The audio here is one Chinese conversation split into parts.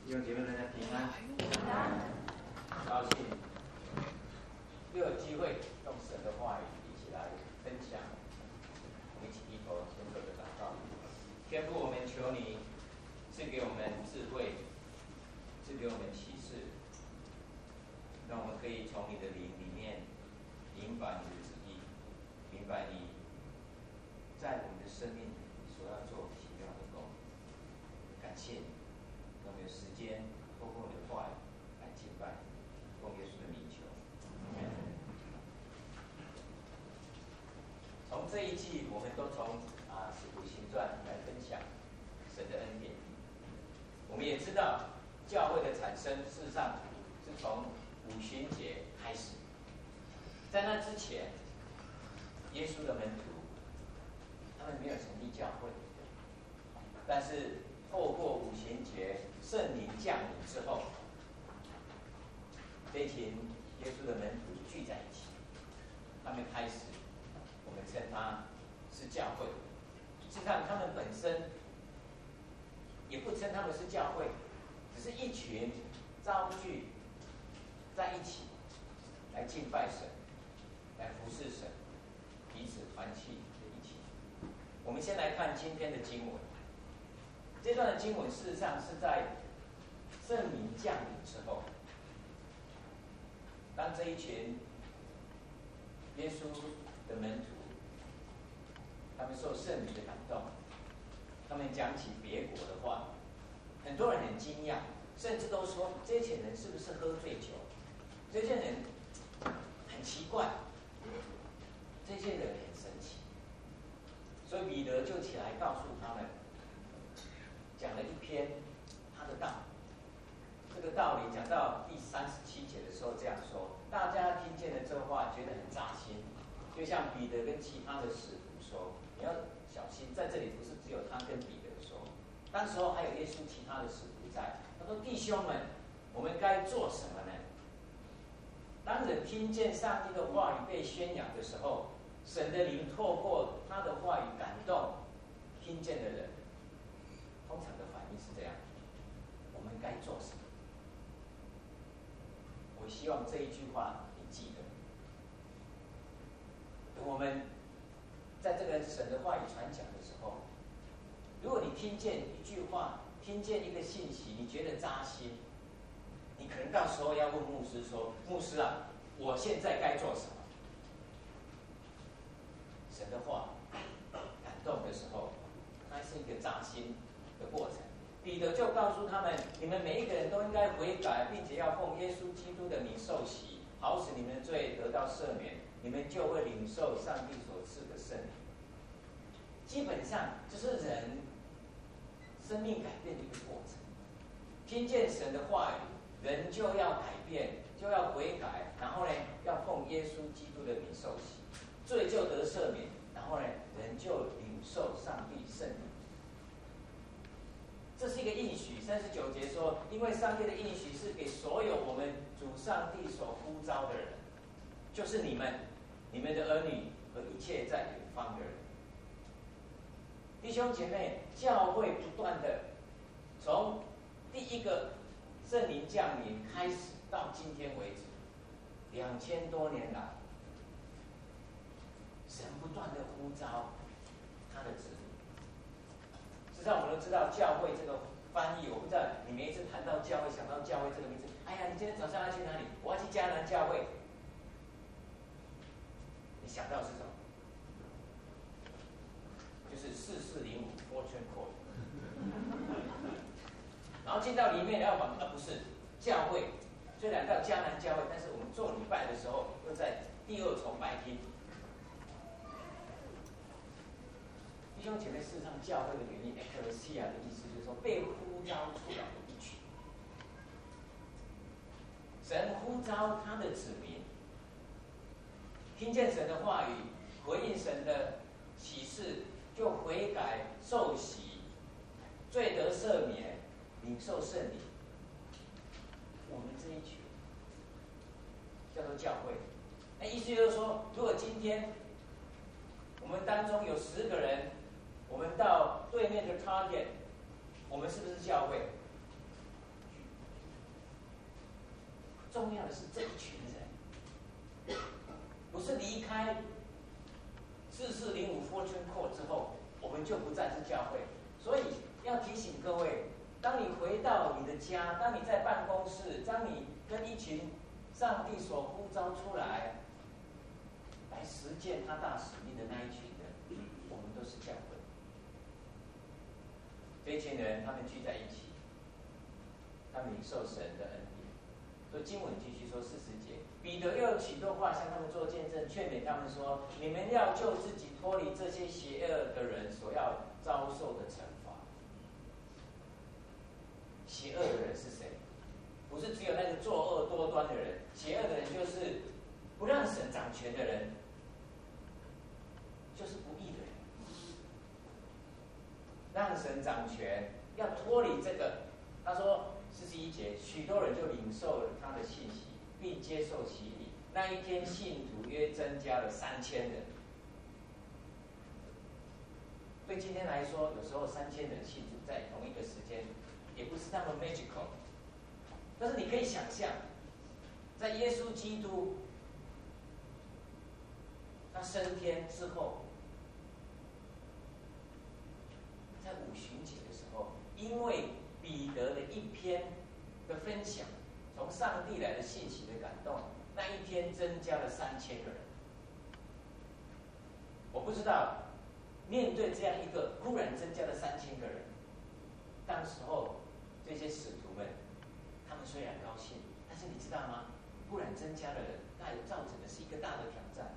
弟兄姐妹们的平安，很高兴又有机会用神的话语一起来分享。我们一起低头先做个祷告。天父，我们求你赐给我们智慧，赐给我们启示，让我们可以从你的灵里面明白你的旨意，明白你在我们的生命里所要做奇妙的工。感谢你，让我们有时间透过你的话语来敬拜，奉耶稣的名求。从这一季，我们都从使徒行传来分享神的恩典。我们也知道，教会的产生事实上是从五旬节开始。在那之前，耶稣的门徒他们没有成立教会，但是透过五旬节圣灵降临之后，这群耶稣的门徒聚在一起，他们开始，我们称他是教会。事实上，他们本身也不称他们是教会，只是一群召聚在一起来敬拜神，来服侍神，彼此团契的一起。我们先来看今天的经文。这段的经文事实上是在圣灵降临之后，当这一群耶稣的门徒，他们受圣灵的感动，他们讲起别国的话，很多人很惊讶，甚至都说这群人是不是喝醉酒？这些人很奇怪，这些人很神奇。所以彼得就起来告诉他们，讲了一篇他的道。这个道理讲到第37节的时候这样说，大家听见了这话，觉得很扎心，就像彼得跟其他的使徒说，你要小心，在这里不是只有他跟彼得说，当时候还有耶稣其他的使徒在。他说：“弟兄们，我们该做什么呢？”当人听见上帝的话语被宣扬的时候，神的灵透过他的话语感动听见的人，通常的反应是这样：我们该做什么？我希望这一句话你记得。我们在这个神的话语传讲的时候，如果你听见一句话，听见一个信息，你觉得扎心，你可能到时候要问牧师说：“牧师啊，我现在该做什么？”神的话感动的时候，它是一个扎心的过程。彼得就告诉他们：“你们每一个人都应该悔改，并且要奉耶稣基督的名受洗，好使你们的罪得到赦免，你们就会领受上帝所赐的圣灵。”基本上就是人生命改变的一个过程。听见神的话语，人就要改变，就要悔改，然后呢，要奉耶稣基督的名受洗，罪就得赦免，然后呢，人就领受上帝圣灵。这是一个应许。39节说，因为上帝的应许是给所有我们主上帝所呼召的人，就是你们、你们的儿女和一切在远方的人。弟兄姐妹，教会不断的从第一个圣灵降临开始到今天为止，2000多年来，神不断的呼召他的子民。实际上，我们都知道教会这个翻译，我不知道你每一次谈到教会，想到教会这个名字，哎呀，你今天早上要去哪里？我要去迦南教会。你想到是什么？就是4405 Fortune Code。然后进到里面要往，不是教会，虽然到迦南教会，但是我们做礼拜的时候又在第二崇拜厅。弟兄姐妹，事实上教会的原因 ，ecclesia 的意思就是说被呼召出来的一群。神呼召他的子民，听见神的话语，回应神的启示，就悔改受洗，罪得赦免，领受圣灵。我们这一群叫做教会。那意思就是说，如果今天我们当中有10个人，我们到对面的 Target， 我们是不是教会？ 重要的是这一群人，不是离开4405 Fortune Court 之后，我们就不再是教会。所以要提醒各位，当你回到你的家，当你在办公室，当你跟一群上帝所呼召出来实践他大使命的那一群人，我们都是教会。这一群人，他们聚在一起，他们领受神的恩典。所以经文继续说40节，彼得又有许多话向他们做见证，劝勉他们说：你们要救自己脱离这些邪恶的人所要遭受的惩罚。邪恶的人是谁？不是只有那个作恶多端的人，邪恶的人就是不让神掌权的人，就是不义的人。让神掌权，要脱离这个。他说41节，许多人就领受了他的信息，并接受洗礼。那一天，信徒约增加了3000人。对今天来说，有时候3000人信主在同一个时间，也不是那么 magical。但是你可以想象，在耶稣基督他升天之后，在五旬节的时候，因为彼得的一篇的分享，从上帝来的信息的感动，那一天增加了3000个人。我不知道，面对这样一个忽然增加了3000个人，当时候这些使徒们，他们虽然高兴，但是你知道吗？忽然增加的人，那也造成的是一个大的挑战。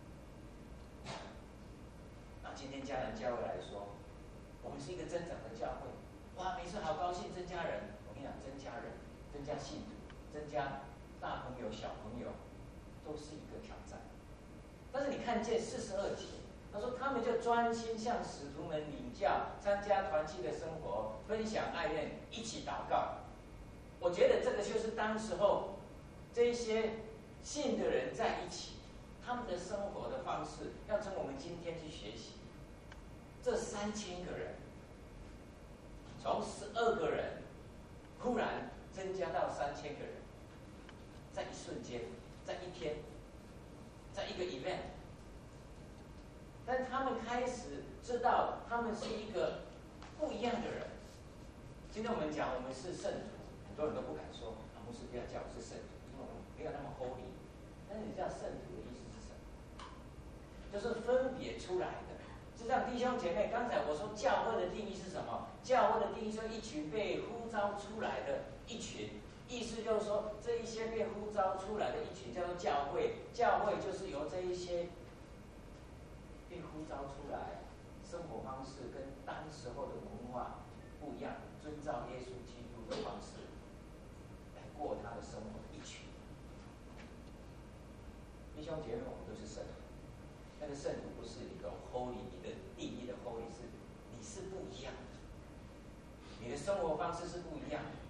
那今天迦南教会来说，我们是一个增长的教会，哇，每次好高兴，增加人。我跟你讲，增加人，增加信徒，增加大朋友、小朋友，都是一个挑战。但是你看见42节，他说他们就专心向使徒们领教，参加团契的生活，分享爱恋，一起祷告。我觉得这个就是当时候这些信的人在一起，他们的生活的方式，要从我们今天去学习。这3000个人，从12个人忽然增加到3000个人，在一瞬间，在一天，在一个 event。但他们开始知道，他们是一个不一样的人。今天我们讲我们是圣徒，很多人都不敢说，牧师不要叫我是圣徒，因为我们没有那么 holy。但是你知道圣徒的意思是什么？就是分别出来的。就像弟兄姐妹，刚才我说教会的定义是什么？教会的定义就是一群被呼召出来的一群，意思就是说，这一些被呼召出来的一群叫做教会。教会就是由这一些被呼召出来，生活方式跟当时候的文化不一样，遵照耶稣基督的方式来过他的生活的一群。弟兄姐妹，我们都是圣徒。那个圣徒不是你的 holy， 你的定义的 holy 是你是不一样的，你的生活方式是不一样的。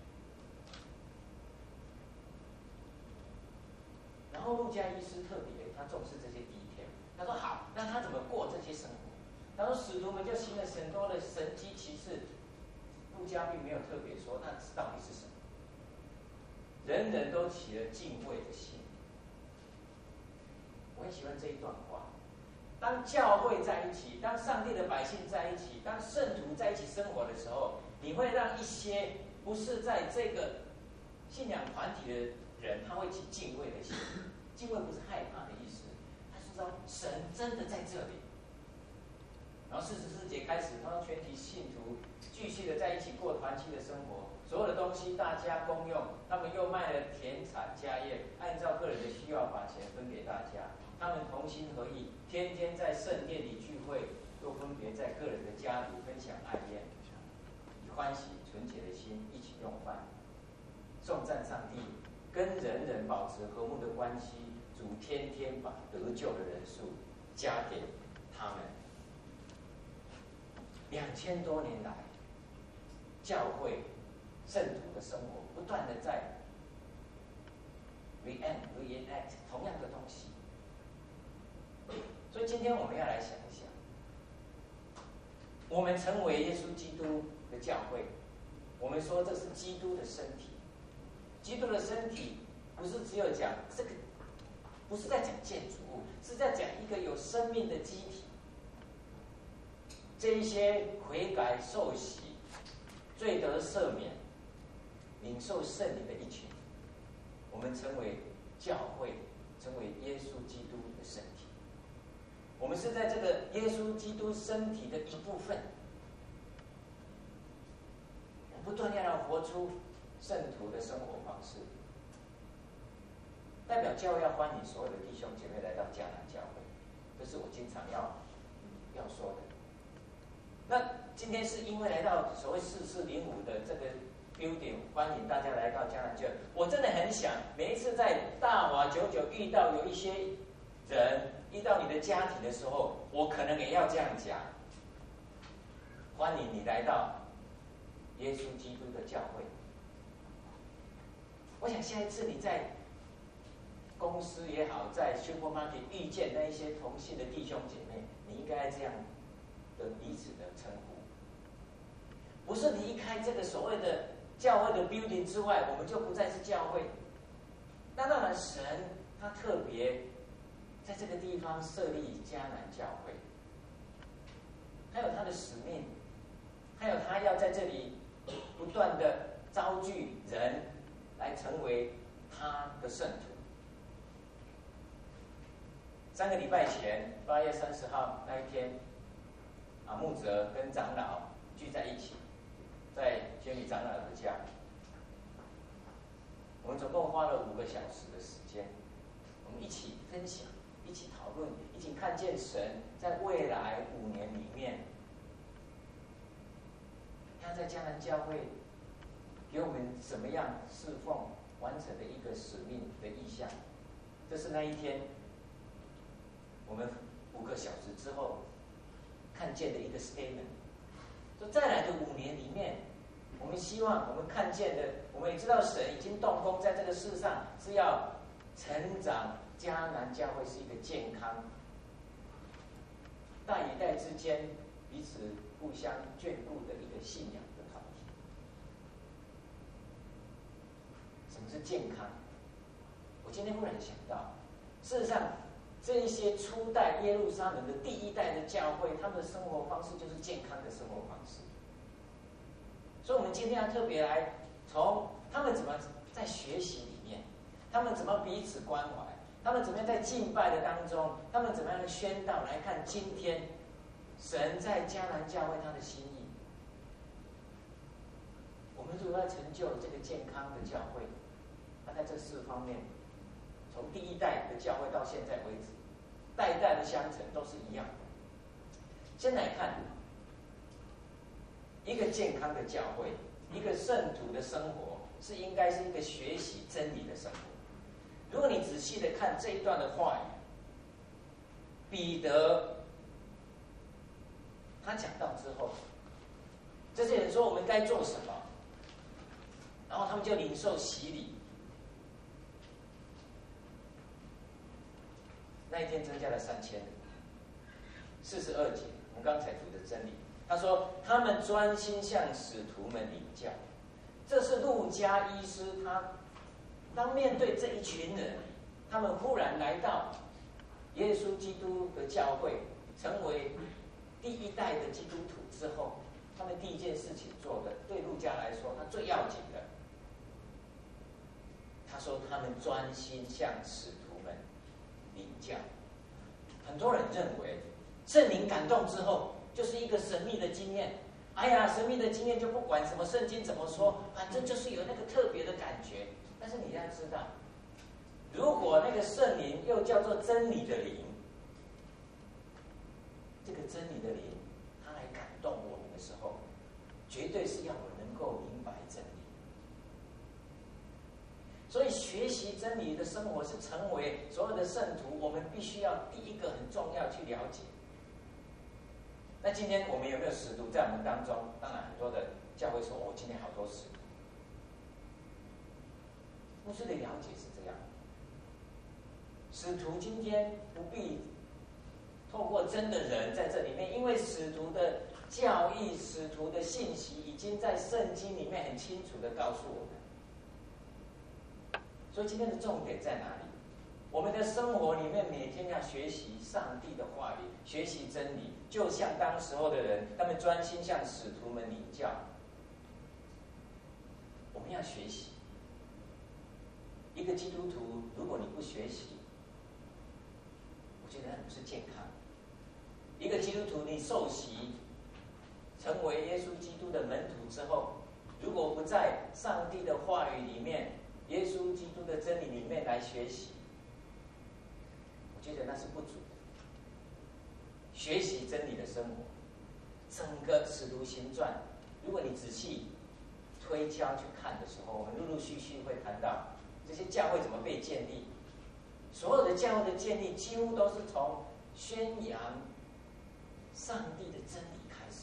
然后路加医师特别，他重视这些detail。他说好，那他怎么过这些生活？他说使徒们就行了很多的神迹奇事，路加并没有特别说那到底是什么。人人都起了敬畏的心。我很喜欢这一段话。当教会在一起，当上帝的百姓在一起，当圣徒在一起生活的时候，你会让一些不是在这个信仰团体的人，他会起敬畏的心。敬畏不是害怕的意思，他是说神真的在这里。然后44节开始，他说全体信徒继续的在一起过团契的生活，所有的东西大家公用。他们又卖了田产家业，按照个人的需要把钱分给大家。他们同心合意，天天在圣殿里聚会，又分别在个人的家里分享爱宴，以欢喜纯洁的心一起用饭，颂赞上帝，跟人人保持和睦的关系。主天天把得救的人数加给他们。2000多年来，教会圣徒的生活不断的在 reenact 同样的东西。所以今天我们要来想一想，我们成为耶稣基督的教会，我们说这是基督的身体。基督的身体不是只有讲这个，不是在讲建筑物，是在讲一个有生命的机体。这一些悔改受洗、罪得赦免、领受圣灵的一群，我们成为教会，成为耶稣基督的身体。我们是在这个耶稣基督身体的一部分，不断要活出圣徒的生活方式。代表教会要欢迎所有的弟兄姐妹来到迦南教会，这是我经常要说的。那今天是因为来到所谓4405的这个 building， 欢迎大家来到迦南教会。我真的很想每一次在大华99遇到有一些人，遇到你的家庭的时候，我可能也要这样讲：欢迎你来到耶稣基督的教会。我想下一次你在公司也好，在 supermarket 遇见那一些同性的弟兄姐妹，你应该这样的彼此的称呼，不是离开这个所谓的教会的 building 之外，我们就不再是教会。那当然，神他特别在这个地方设立迦南教会，他有他的使命，还有他要在这里不断的召聚人来成为他的圣徒。3个礼拜前，8月30号那一天，牧者跟长老聚在一起，在监理长老的家，我们总共花了5个小时的时间，我们一起分享，一起讨论，一起看见神在未来5年里面，要在迦南教会给我们怎么样侍奉完成的一个使命的意向。这是那一天我们5个小时之后看见的一个 statement。说再来的5年里面，我们希望我们看见的，我们也知道神已经动工在这个世上，是要成长迦南教会是一个健康、代与代之间彼此互相眷顾的一个信仰的团体。什么是健康？我今天忽然想到，事实上，这一些初代耶路撒冷的第1代的教会，他们的生活方式就是健康的生活方式。所以我们今天要特别来从他们怎么在学习里面，他们怎么彼此关怀，他们怎么样在敬拜的当中，他们怎么样的宣道，来看今天神在迦南教会他的心意。我们如果要成就这个健康的教会，那在这4方面，从第1代的教会到现在为止，代代的相承都是一样的。先来看一个健康的教会，一个圣徒的生活，是应该是一个学习真理的生活。如果你仔细的看这一段的话语，彼得他讲到之后，这些人说我们该做什么，然后他们就领受洗礼。那一天增加了3000人。42节，我们刚才读的真理，他说他们专心向使徒们领教。这是路加医师他当面对这一群人，他们忽然来到耶稣基督的教会，成为第1代的基督徒之后，他们第1件事情做的，对路加来说，他最要紧的，他说他们专心向使徒们领教。很多人认为圣灵感动之后就是一个神秘的经验，哎呀，神秘的经验就不管什么圣经怎么说，反正就是有那个特别的感觉。但是你要知道，如果那个圣灵又叫做真理的灵，这个真理的灵它来感动我们的时候，绝对是要我能够明白真理。所以学习真理的生活是成为所有的圣徒，我们必须要第一个很重要去了解。那今天我们有没有使徒在我们当中？当然很多的教会说，哦，今天好多使徒。牧师的了解是这样，使徒今天不必透过真的人在这里面，因为使徒的教义、使徒的信息已经在圣经里面很清楚的告诉我们。 所以今天的重点在哪里？我们的生活里面每天要学习上帝的话语，学习真理，就像当时候的人，他们专心向使徒们领教。我们要学习。一个基督徒，如果你不学习，我觉得很不是健康。一个基督徒，你受洗，成为耶稣基督的门徒之后，如果不在上帝的话语里面，耶稣基督的真理里面来学习，我觉得那是不足的。学习真理的生活，整个使徒行传，如果你仔细推敲去看的时候，我们陆陆续续会谈到这些教会怎么被建立。所有的教会的建立，几乎都是从宣扬上帝的真理开始。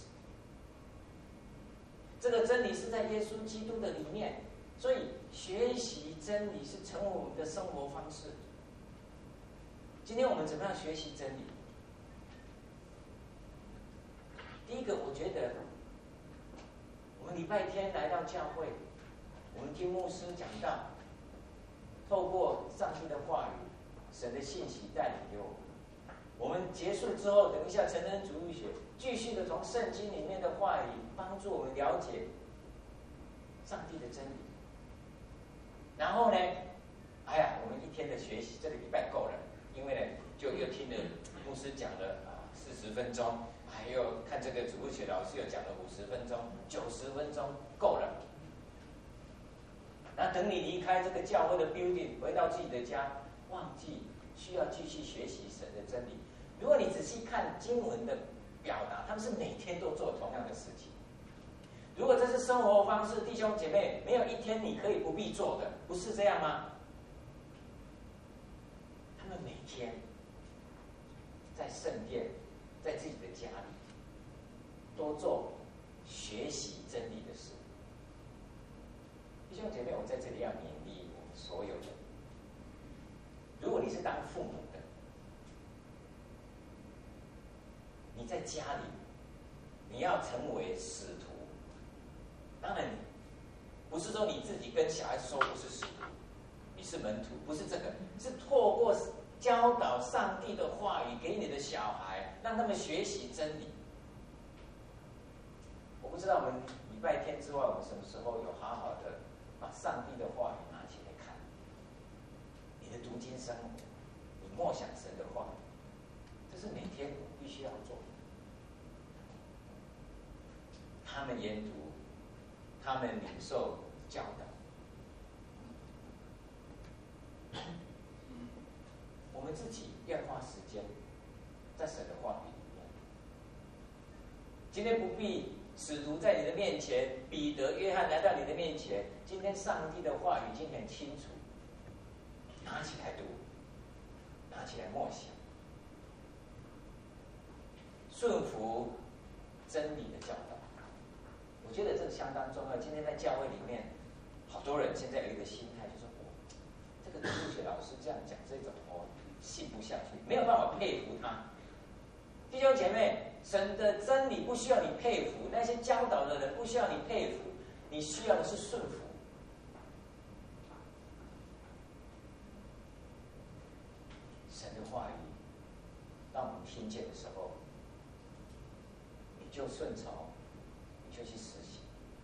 这个真理是在耶稣基督的里面，所以学习真理是成为我们的生活方式。今天我们怎么样学习真理？第一个，我觉得我们礼拜天来到教会，我们听牧师讲道，透过上帝的话语、神的信息带领给我们。我们结束之后，等一下成人主义学继续的从圣经里面的话语帮助我们了解上帝的真理。然后呢，我们一天的学习，这个礼拜够了，因为呢，就又听了牧师讲了40分钟，还有看这个主日学老师又讲了50分钟，90分钟够了。那等你离开这个教会的 building， 回到自己的家，忘记需要继续学习神的真理。如果你仔细看经文的表达，他们是每天都做同样的事情。如果这是生活方式，弟兄姐妹，没有一天你可以不必做的，不是这样吗？他们每天在圣殿，在自己的家里，都做学习真理的事。弟兄姐妹，我在这里要勉励我们所有人。如果你是当父母的，你在家里，你要成为使徒。当然，不是说你自己跟小孩子说我是使徒，你是门徒，不是这个，是透过教导上帝的话语给你的小孩，让他们学习真理。我不知道我们礼拜天之外，我们什么时候有好好的把上帝的话语拿起来看？你的读经生活，你默想神的话，这是每天我必须要做的。他们研读，他们领受教导。我们自己要花时间在神的话语里面。今天不必使徒在你的面前，彼得、约翰来到你的面前，今天上帝的话语已经很清楚，拿起来读，拿起来默想，顺服真理的教导。我觉得这个相当重要。今天在教会里面，好多人现在有一个心态，就是这个主日学老师这样讲这种，信不下去，没有办法佩服他。弟兄姐妹，神的真理不需要你佩服，那些教导的人不需要你佩服，你需要的是顺服。神的话语，当我们听见的时候，你就顺从，你就去实行。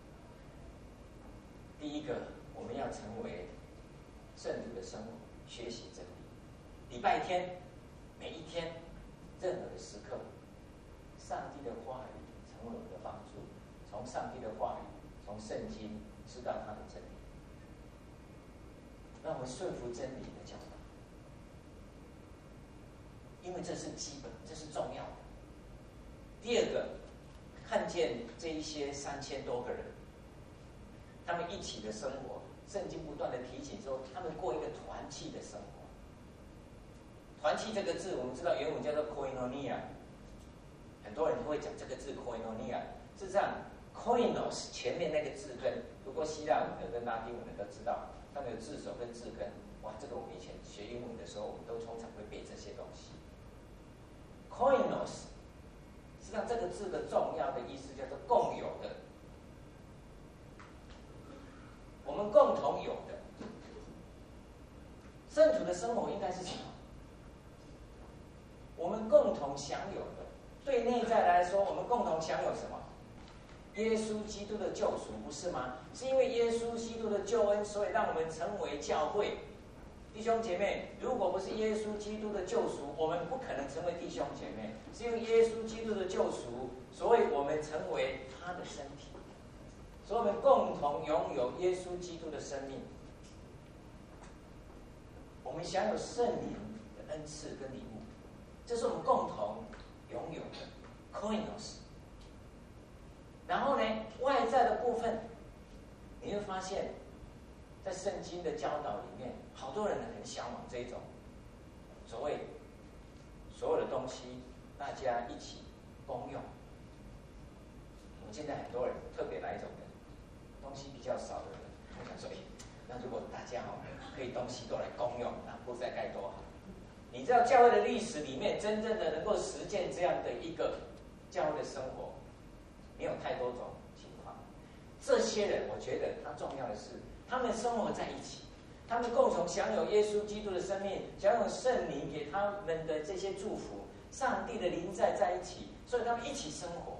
第一个，我们要成为圣徒的生活，学习真理。礼拜天，每一天，任何的时刻，上帝的话语成为我们的帮助。从上帝的话语，从圣经知道他的真理，让我们顺服真理的教导，因为这是基本，这是重要的。第二个，看见这一些3000多个人，他们一起的生活，圣经不断的提醒说，他们过一个团契的生活。团契这个字，我们知道原文叫做 koinonia， 很多人会讲这个字 koinonia。事实上 koinos 前面那个字根，如果希腊文的跟拉丁文的都知道，他们有字首跟字根。哇，这个我们以前学英文的时候，我们都通常会背这些东西。koinos， 实际上这个字的重要的意思叫做共有的，我们共同有的。 的生活应该是什么？我们共同享有的，对内在来说，我们共同享有什么？耶稣基督的救赎，不是吗？是因为耶稣基督的救恩，所以让我们成为教会。弟兄姐妹，如果不是耶稣基督的救赎，我们不可能成为弟兄姐妹。是因为耶稣基督的救赎，所以我们成为他的身体，所以我们共同拥有耶稣基督的生命。我们享有圣灵的恩赐跟礼物，这是我们共同拥有的 koinos。然后呢，外在的部分，你会发现，在圣经的教导里面，好多人很向往这种所谓所有的东西大家一起公用。我们现在很多人特别哪一种人，东西比较少的人，我想说，那如果大家可以东西都来公用，那不知道该多好。你知道教会的历史里面，真正的能够实践这样的一个教会的生活，没有太多种情况。这些人，我觉得他重要的是，他们生活在一起，他们共同享有耶稣基督的生命，享有圣灵给他们的这些祝福，上帝的灵在一起，所以他们一起生活。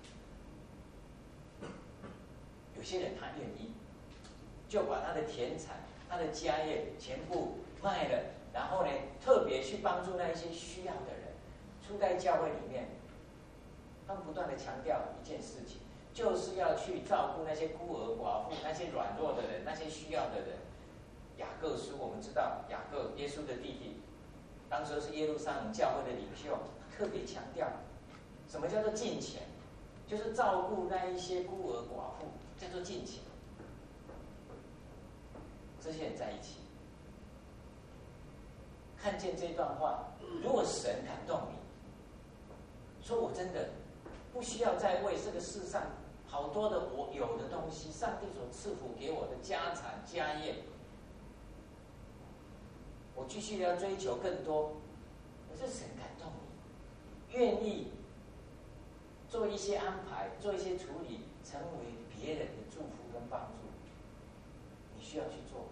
有些人他愿意，就把他的田产、他的家业全部卖了，然后呢，特别去帮助那一些需要的人。初代教会里面，他们不断的强调一件事情，就是要去照顾那些孤儿寡妇、那些软弱的人、那些需要的人。雅各书我们知道，雅各耶稣的弟弟，当时是耶路撒冷教会的领袖，特别强调什么叫做敬虔，就是照顾那一些孤儿寡妇，叫做敬虔。这些人在一起，看见这段话，如果神感动你，说我真的不需要再为这个世上好多的我有的东西，上帝所赐福给我的家产家业，我继续要追求更多，可是神感动你，愿意做一些安排，做一些处理，成为别人的祝福跟帮助，你需要去做。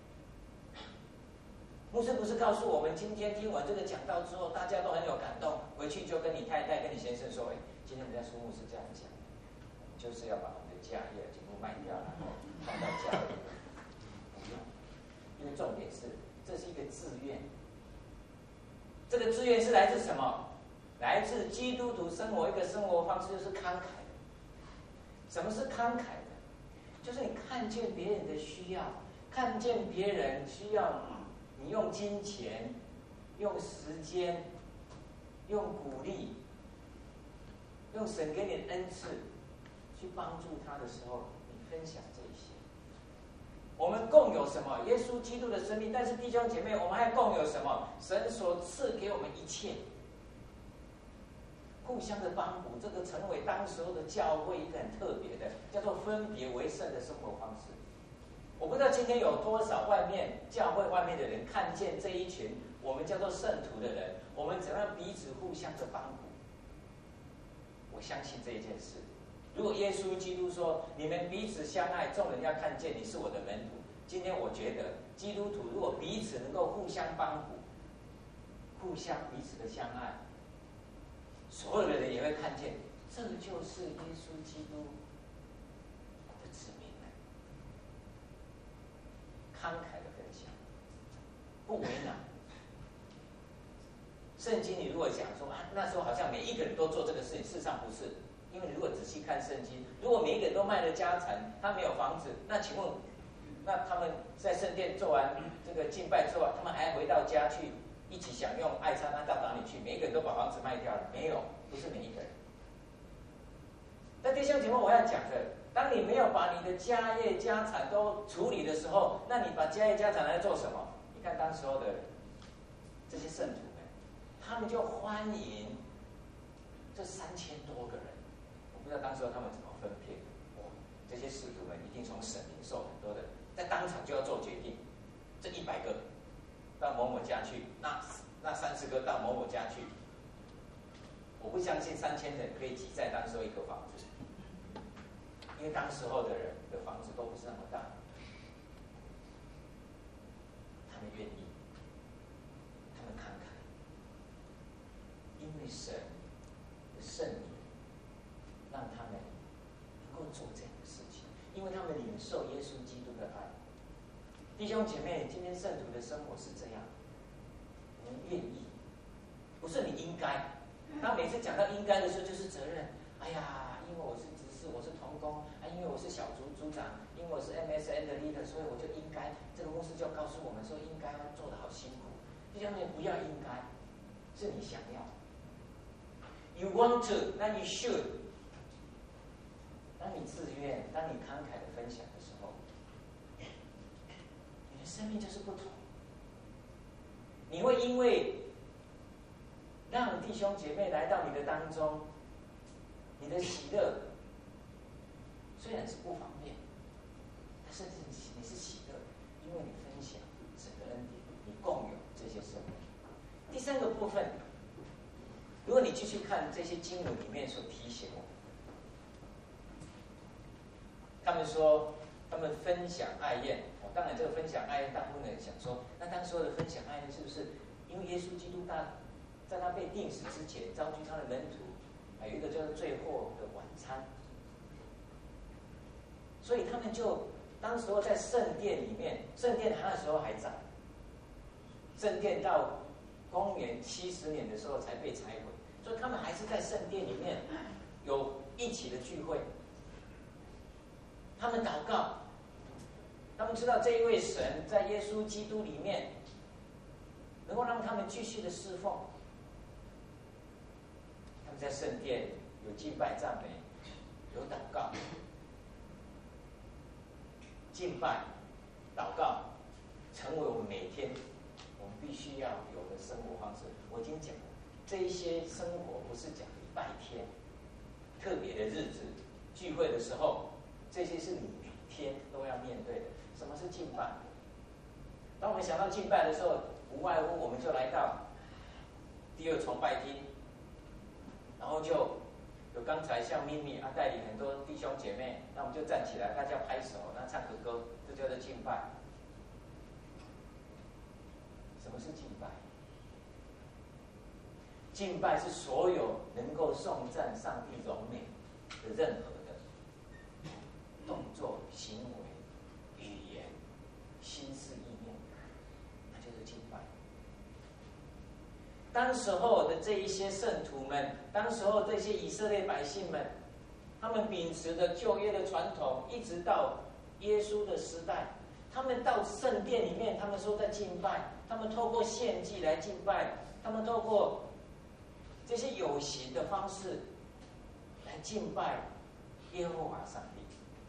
牧师不是告诉我们，今天听完这个讲道之后，大家都很有感动，回去就跟你太太、跟你先生说：“今天我们在书牧师这样讲，就是要把我们的家业全部卖掉，然后放到家里。”不用，因为重点是，这是一个自愿。这个自愿是来自什么？来自基督徒生活一个生活方式，就是慷慨的。什么是慷慨的？就是你看见别人的需要，看见别人需要。你用金钱、用时间、用鼓励、用神给你的恩赐去帮助他的时候，你分享这一些。我们共有什么？耶稣基督的生命。但是弟兄姐妹，我们还共有什么？神所赐给我们一切，互相的帮补，这个成为当时候的教会一个很特别的，叫做分别为圣的生活方式。我不知道今天有多少外面教会外面的人看见这一群我们叫做圣徒的人，我们怎样彼此互相的帮补。我相信这一件事，如果耶稣基督说你们彼此相爱，众人要看见你是我的门徒。今天我觉得基督徒如果彼此能够互相帮补，互相彼此的相爱，所有的人也会看见，这就是耶稣基督的子民。慷慨的分享，不为难。圣经你如果讲说那时候好像每一个人都做这个事情，事实上不是。因为你如果仔细看圣经，如果每一个人都卖了家产，他没有房子，那请问，那他们在圣殿做完这个敬拜之后，他们还回到家去一起享用爱餐，那到哪里去？每一个人都把房子卖掉了？没有，不是每一个人。但弟兄姐妹，我要讲的，当你没有把你的家业家产都处理的时候，那你把家业家产来做什么？你看当时候的这些圣徒们，他们就欢迎这3000多个人。我不知道当时候他们怎么分配。哇，这些使徒们一定从神领受很多的，在当场就要做决定。这100个到某某家去，那30个到某某家去。我不相信3000人可以挤在当时候一个房子。因为当时候的人的房子都不是那么大，他们愿意， 为神的圣灵让他们能够做这样的事情，因为他们领受耶稣基督的爱。弟兄姐妹，今天圣徒的生活是这样，我们愿意，不是你应该。他每次讲到应该的时候，就是责任。哎呀，因为我是执事，我是同工，因为我是小组组长，因为我是 MSN 的 leader， 所以我就应该。这个牧师就告诉我们说，应该要做得好辛苦。弟兄姐妹，不要应该，是你想要。You want to， 那you should。当你自愿，当你慷慨的分享的时候，你的生命就是不同。你会因为让弟兄姐妹来到你的当中，你的喜乐虽然是不方便，但是你是喜乐，因为你分享神的恩典，你共有这些生命。第三个部分，如果你继续看这些经文里面所提醒我们，他们说他们分享爱宴。当然这个分享爱宴，大部分人想说，那当时候的分享爱宴是不是因为耶稣基督在他被钉死之前召集他的门徒，有一个叫做最后的晚餐，所以他们就当时候在圣殿里面，圣殿那时候还在，圣殿到公元70年的时候才被拆毁，所以他们还是在圣殿里面有一起的聚会。他们祷告，他们知道这一位神在耶稣基督里面能够让他们继续的侍奉。他们在圣殿有敬拜赞美，有祷告。敬拜、祷告，成为我们每天我们必须要有的生活方式。我已经讲了，这一些生活不是讲礼拜天特别的日子聚会的时候，这些是你每天都要面对的。什么是敬拜？当我们想到敬拜的时候，无外乎我们就来到第二崇拜厅，然后就有刚才像咪咪带领很多弟兄姐妹，那我们就站起来，大家拍手，那唱个歌，这叫做敬拜。什么是敬拜？敬拜是所有能够颂赞上帝荣美的任何的动作、行为、语言、心思意念，那就是敬拜。当时候的这一些圣徒们，当时候这些以色列百姓们，他们秉持着旧约的传统，一直到耶稣的时代，他们到圣殿里面，他们说在敬拜，他们透过献祭来敬拜，他们透过这些有形的方式来敬拜耶和华上帝。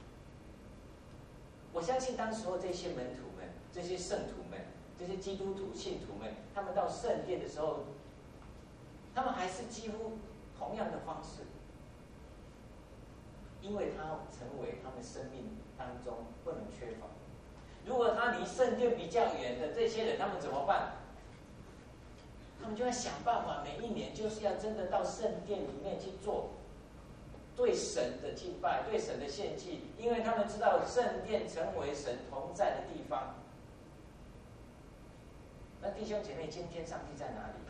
我相信当时候这些门徒们、这些圣徒们、这些基督徒信徒们，他们到圣殿的时候，他们还是几乎同样的方式，因为它成为他们生命当中不能缺乏。如果他离圣殿比较远的这些人，他们怎么办？他们就要想办法，每一年就是要真的到圣殿里面去做对神的敬拜、对神的献祭，因为他们知道圣殿成为神同在的地方。那弟兄姐妹，今天上帝在哪里？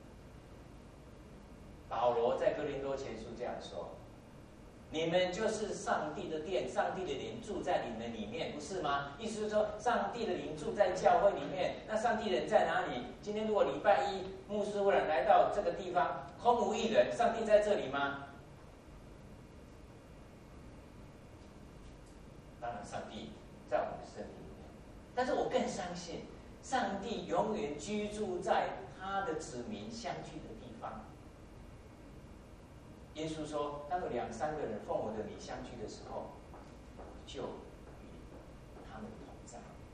保罗在哥林多前书这样说：你们就是上帝的殿，上帝的灵住在你们里面，不是吗？意思是说，上帝的灵住在教会里面。那上帝人在哪里？今天如果礼拜一牧师忽然来到这个地方，空无一人，上帝在这里吗？当然，上帝在我们的生命里面。但是我更相信，上帝永远居住在他的子民相聚的地方。耶稣说：“当有2、3个人奉我的名相聚的时候，就与他们同在。”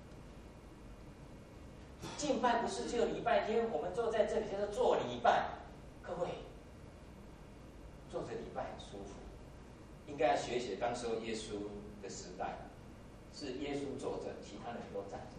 敬拜不是只有礼拜天，我们坐在这里叫做做礼拜。各位，坐着礼拜很舒服，应该要学学当时候耶稣的时代，是耶稣坐着，其他人都站着。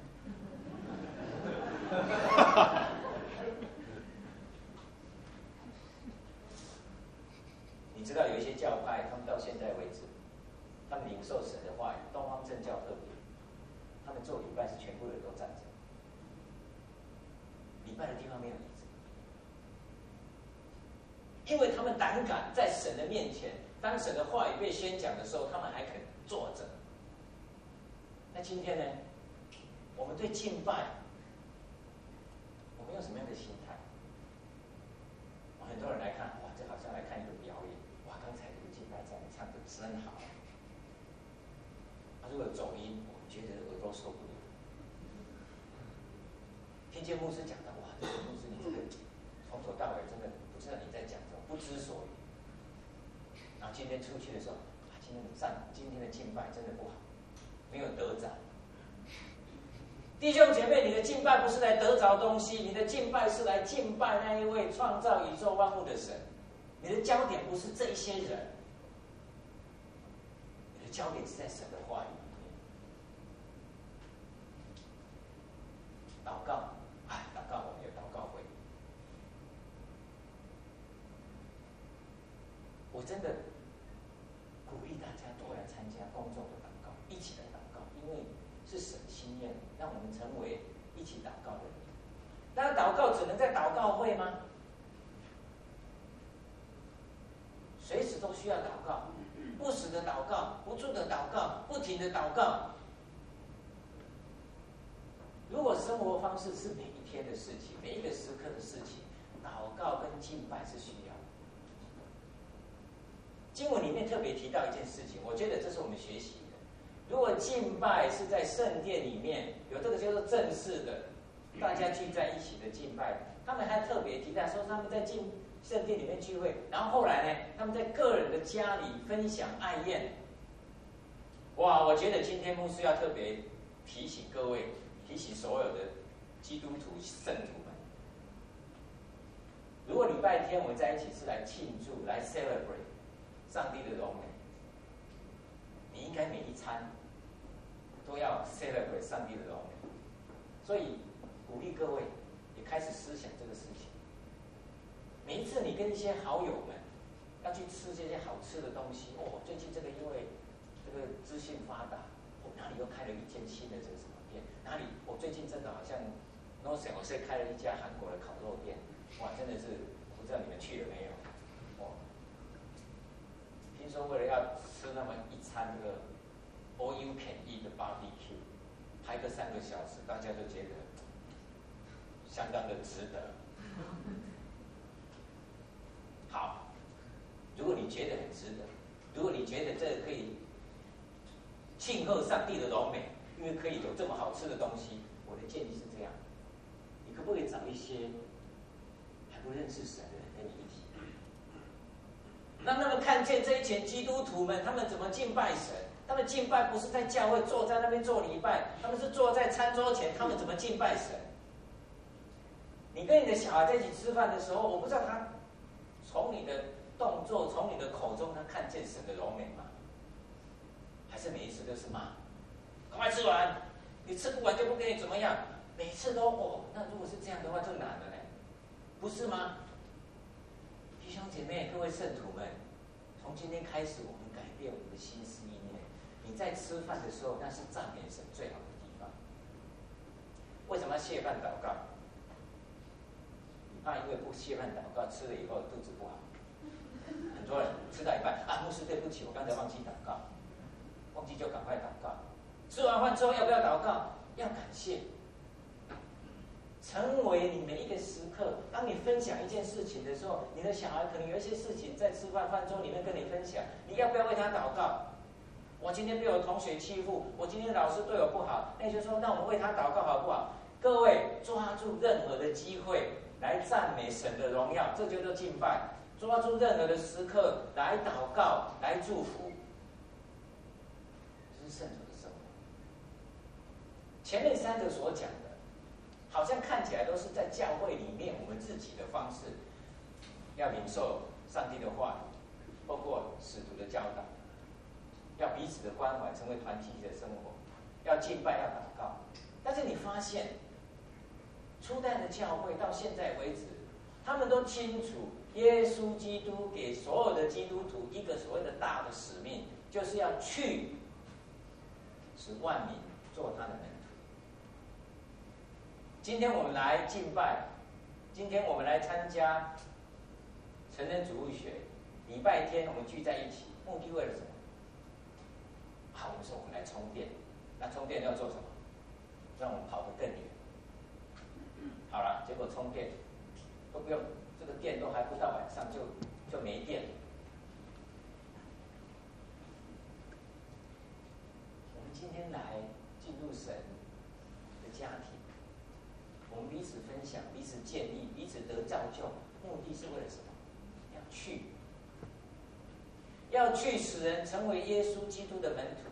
你知道有一些教派，他们到现在为止，他们领受神的话语，东方正教特别，他们做礼拜是全部人都站着，礼拜的地方没有椅子。 因为他们胆敢在神的面前，当神的话语被宣讲的时候，他们还肯坐着。那今天呢？我们对敬拜，我们用什么样的心态？很多人来看，哇，这好像来看一个表演，哇，刚才这个敬拜在唱得真好。如果走音，我们觉得耳朵受不了。听见牧师讲的，哇，这个牧师你这个从头到尾真的不知道你在讲什么，不知所以。然后今天出去的时候，今天的敬拜真的不好，没有得着。弟兄姐妹，你的敬拜不是来得着东西，你的敬拜是来敬拜那一位创造宇宙万物的神。你的焦点不是这一些人，你的焦点是在神的话语里面。祷告，祷告，我们有祷告会。我真的鼓励大家多来参加公众的祷告，一起来祷告，因为是神心愿，让我们成为一起祷告的人。那祷告只能在祷告会吗？随时都需要祷告，不时的祷告，不住的祷告，不停的祷告。如果生活方式是每一天的事情，每一个时刻的事情，祷告跟敬拜是需要的。经文里面特别提到一件事情，我觉得这是我们学习的。如果敬拜是在圣殿里面，有这个叫做正式的，大家聚在一起的敬拜，他们还特别提到说他们在圣殿里面聚会，然后后来呢，他们在个人的家里分享爱宴。哇，我觉得今天牧师要特别提醒各位，提醒所有的基督徒圣徒们，如果礼拜天我们在一起是来庆祝、来 celebrate 上帝的荣美，你应该每一餐都要 celebrate 上帝的荣美。所以鼓励各位也开始思想这个事情。每一次你跟一些好友们要去吃这些好吃的东西，最近这个因为这个资讯发达，哪里又开了一间新的这个什么店，哪里最近真的好像 Northern 我是开了一家韩国的烤肉店，哇，真的是不知道你们去了没有？听说为了要吃那么一餐这个 all you can eat 的 barbecue， 排个3个小时，大家都觉得相当的值得。好，如果你觉得很值得，如果你觉得这个可以庆贺上帝的荣美，因为可以有这么好吃的东西，我的建议是这样：你可不可以找一些还不认识神的人跟你一起，让他们看见这一群基督徒们他们怎么敬拜神？他们敬拜不是在教会坐在那边做礼拜，他们是坐在餐桌前，他们怎么敬拜神？你跟你的小孩在一起吃饭的时候，我不知道他从你的动作、从你的口中，他看见神的荣美吗？还是每一次都是骂，赶快吃完，你吃不完就不给你怎么样？每次都那如果是这样的话，就难了呢，不是吗？弟兄姐妹，各位圣徒们，从今天开始，我们改变我们的心思意念。你在吃饭的时候，那是赞美神最好的地方。为什么要谢饭祷告？你怕因为不谢饭祷告，吃了以后肚子不好。很多人吃到一半牧师对不起，我刚才忘记祷告，忘记就赶快祷告。吃完饭之后要不要祷告？要感谢。成为你每一个时刻，当你分享一件事情的时候，你的小孩可能有一些事情在吃饭桌里面跟你分享，你要不要为他祷告？我今天被我同学欺负，我今天老师对我不好，那你就说，那我们为他祷告好不好？各位抓住任何的机会来赞美神的荣耀，这就叫敬拜。抓住任何的时刻来祷告，来祝福，这是圣徒的生活。前面3个所讲的，好像看起来都是在教会里面我们自己的方式，要领受上帝的话语，包括使徒的教导，要彼此的关怀，成为团体的生活，要敬拜，要祷告。但是你发现，初代的教会到现在为止，他们都清楚耶稣基督给所有的基督徒一个所谓的大的使命，就是要去使万民做他的门徒。今天我们来敬拜，今天我们来参加成人主日学，礼拜天我们聚在一起，目的为了什么？好，我们说我们来充电，那充电要做什么？让我们跑得更远。好了，结果充电都不用，这个电都还不到晚上就没电了。我们今天来进入神的家庭，我们彼此分享，彼此建立，彼此得造就，目的是为了什么？要去使人成为耶稣基督的门徒。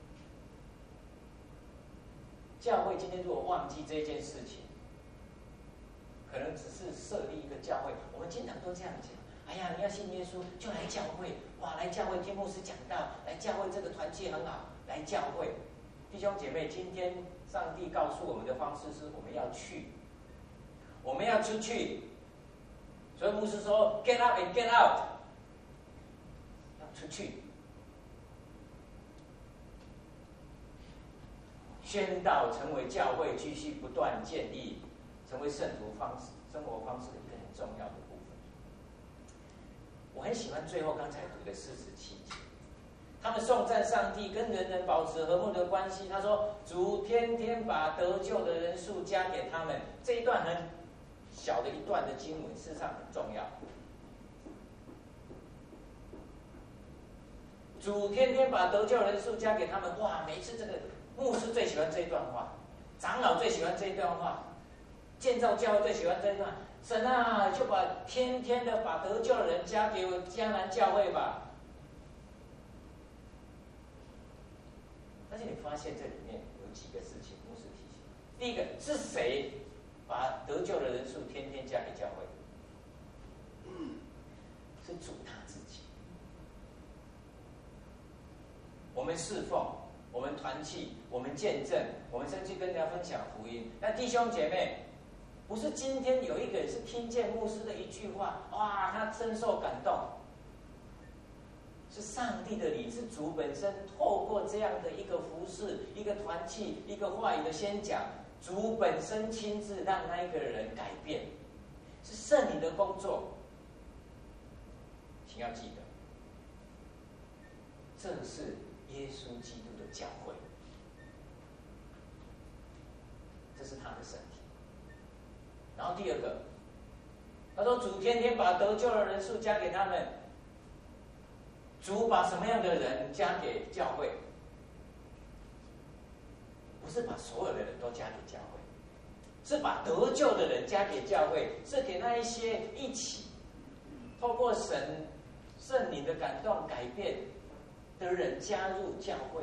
教会今天如果忘记这件事情，可能只是设立一个教会。我们经常都这样讲：哎呀，你要信耶稣就来教会，哇，来教会听牧师讲道，来教会这个团契很好，来教会。弟兄姐妹，今天上帝告诉我们的方式是我们要去，我们要出去。所以牧师说 ：“Get up and get out。”要出去，宣道成为教会继续不断建立，成为圣徒生活方式的一个很重要的部分。我很喜欢最后刚才读的47节，他们颂赞上帝，跟人人保持和睦的关系。他说：“主天天把得救的人数加给他们。”这一段很小的一段的经文，事实上很重要。主天天把得救人数加给他们。哇，每一次这个牧师最喜欢这一段话，长老最喜欢这一段话，建造教会最喜欢这一段。神啊，就天天的把得救的人加给我迦南教会吧。但是你发现这里面有几个事情，牧师提醒。第一个是谁把得救的人数天天加给教会？是主他自己。我们侍奉，我们团契，我们见证，我们甚至跟人家分享福音。那弟兄姐妹，不是今天有一个人是听见牧师的一句话，哇，他深受感动，是上帝的灵，是主本身透过这样的一个服事、一个团契、一个话语的宣讲，主本身亲自让那一个人改变，是圣灵的工作。请要记得，这是耶稣基督的教会，这是他的身体。然后第二个，他说主天天把得救的人数加给他们。主把什么样的人加给教会？不是把所有的人都加给教会，是把得救的人加给教会，是给那一些一起透过神圣灵的感动改变的人加入教会。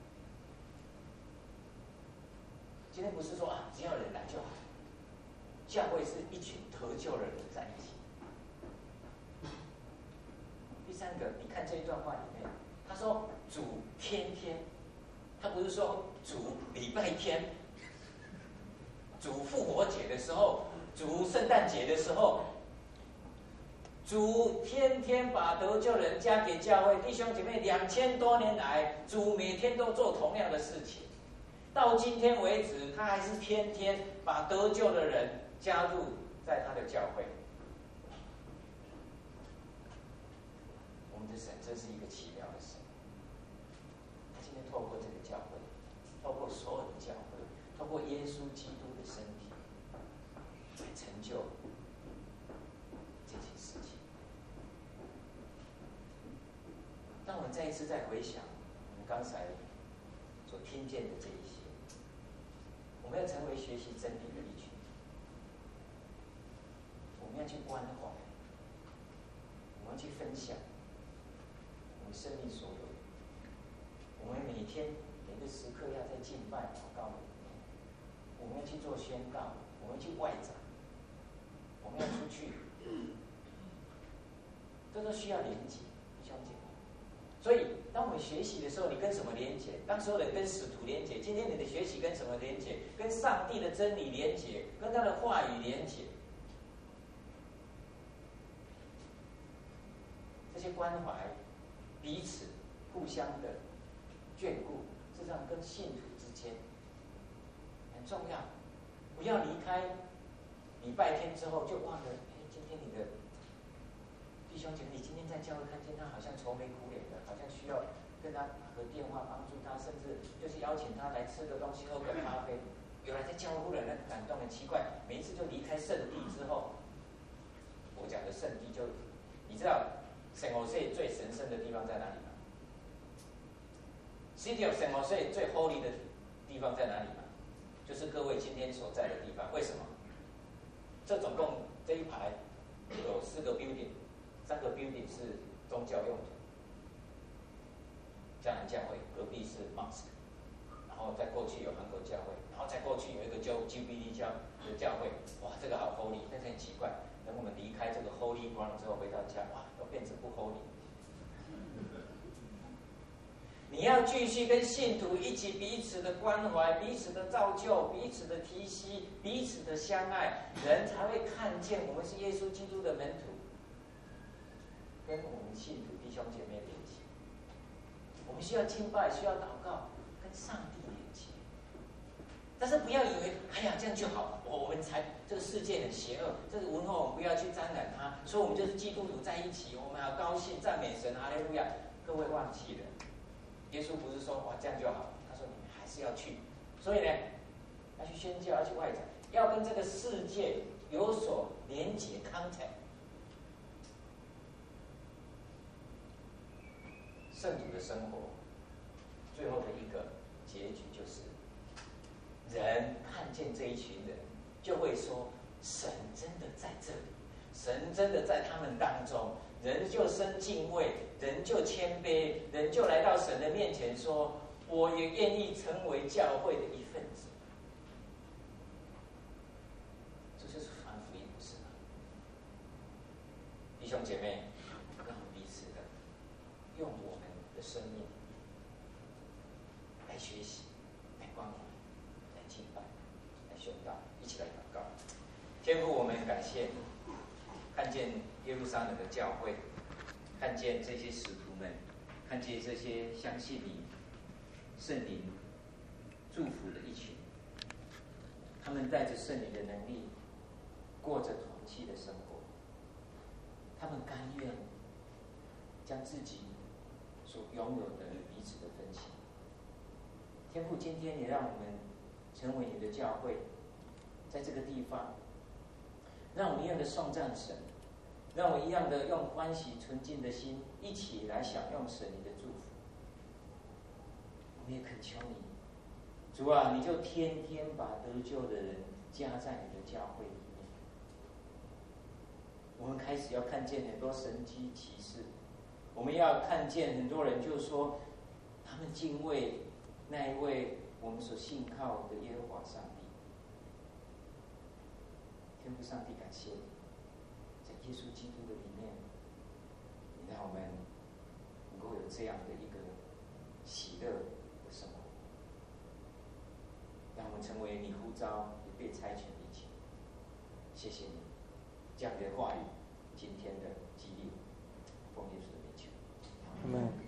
今天不是说只要人来就好，教会是一群得救的人在一起。第三个，你看这一段话里面，他说主天天，他不是说主礼拜天，主复活节的时候，主圣诞节的时候，主天天把得救人加给教会。弟兄姐妹，2000多年来，主每天都做同样的事情，到今天为止，他还是天天把得救的人加入在他的教会。我们的神真是一个奇妙的神，他今天透过这个教会，透过所有的教会，透过耶稣基督的身体，来成就这件事情。当我们再一次再回想我们刚才所听见的这一些，我们要成为学习真理的一群，我们要去关怀，我们要去分享我们生命所有的。我们每天每个时刻要在敬拜祷告里面，我们要去做宣告，我们要去外展，我们要出去，这都需要连结，弟兄姐妹。所以当我们学习的时候，你跟什么连结？当所有人跟使徒连结，今天你的学习跟什么连结？跟上帝的真理连结，跟他的话语连结。这些关怀，彼此互相的眷顾，实际上跟信徒之间很重要。不要离开礼拜天之后就忘了，今天你的弟弟兄姐妹，你今天在教会看见他好像愁眉苦脸的，好像需要跟他打个电话帮助他，甚至就是邀请他来吃个东西、喝个咖啡。原来在教会忽然很感动，很奇怪，每一次就离开圣地之后，我讲的圣地就，你知道圣何塞最神圣的地方在哪里吗？City of San Jose 最 holy 的地方在哪里吗？就是各位今天所在的地方。为什么？这总共这一排有4个 building，3个 building 是宗教用途，迦南教会，隔壁是 mosque， 然后再过去有韩国教会，然后再过去有一个叫 GBD 教会。哇，这个好 holy， 但是很奇怪，等我们离开这个 holy ground 之后回到家，哇，都变成不 holy。你要继续跟信徒一起彼此的关怀、彼此的造就、彼此的提携、彼此的相爱，人才会看见我们是耶稣基督的门徒，跟我们信徒弟兄姐妹连接。我们需要敬拜，需要祷告，跟上帝连接。但是不要以为，哎呀，这样就好，我们才这个世界很邪恶，这个文化我们不要去沾染它，所以我们就是基督徒在一起，我们好高兴赞美神，哈利路亚。各位忘记了。耶稣不是说哇这样就好，他说你们还是要去，所以呢，要去宣教，要去外展，要跟这个世界有所连结 contact。圣徒的生活，最后的一个结局就是，人看见这一群人，就会说神真的在这里，神真的在他们当中。人就生敬畏，人就谦卑，人就来到神的面前说：“我也愿意成为教会的一份子。”这就是传福音，不是吗？弟兄姐妹，让我们彼此的用我们的生命来学习、来关怀、来敬拜、来宣告，一起来祷告。天父，我们感谢你，看见耶路撒冷的教会，看见这些使徒们，看见这些相信你圣灵祝福的一群，他们带着圣灵的能力，过着团契的生活。他们甘愿将自己所拥有的彼此的分享。天父，今天也让我们成为你的教会，在这个地方，让我们一样的颂赞神，让我们一样的用欢喜纯净的心，一起来享用神你的祝福。我们也恳求你，主啊，你就天天把得救的人加在你的教会里面。我们开始要看见很多神迹奇事，我们要看见很多人就说，他们敬畏那一位我们所信靠的耶和华上帝。天父上帝，感谢你，在耶稣基督的里面，你让我们能够有这样的一个喜乐的生活，让我们成为你呼召也被差遣的一群。谢谢你这样的话语，今天的激励，奉耶稣的名求。 Amen.